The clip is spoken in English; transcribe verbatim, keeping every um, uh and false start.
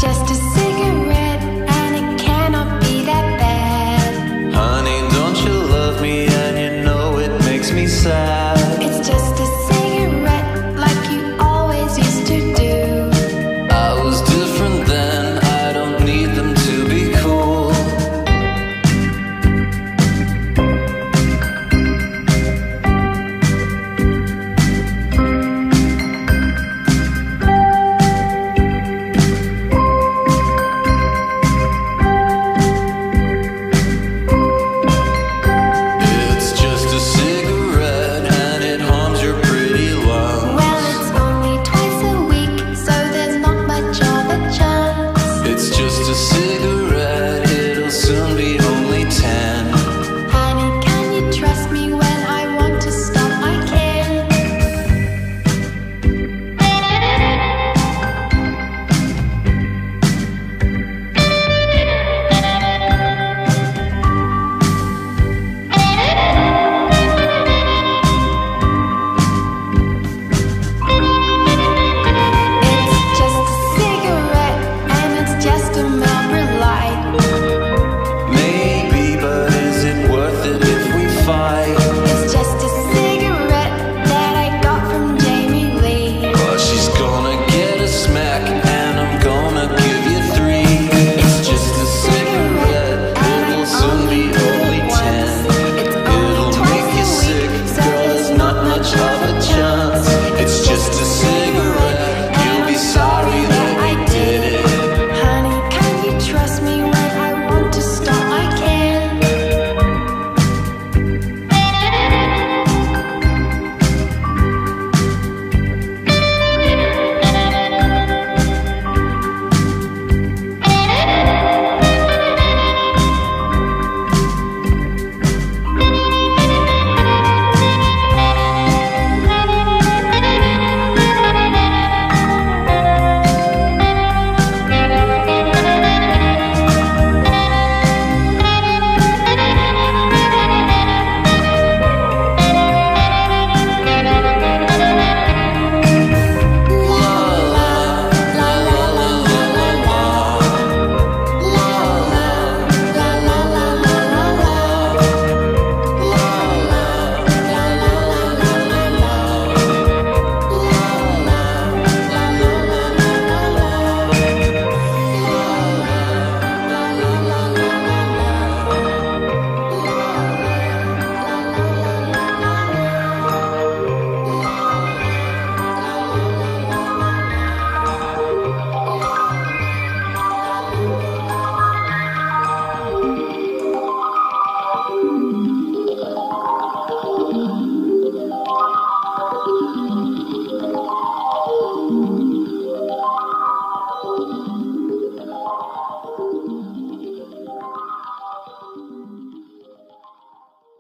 just a cigarette, and it cannot be that bad. Honey, don't you love me, and you know it makes me sad. It's just a cigarette, like you always used to do. I was different then, I don't need them to be cool. It's just a cigarette, and it harms your pretty lungs. Well, it's only twice a week, so there's not much of a chance. It's just a cigarette.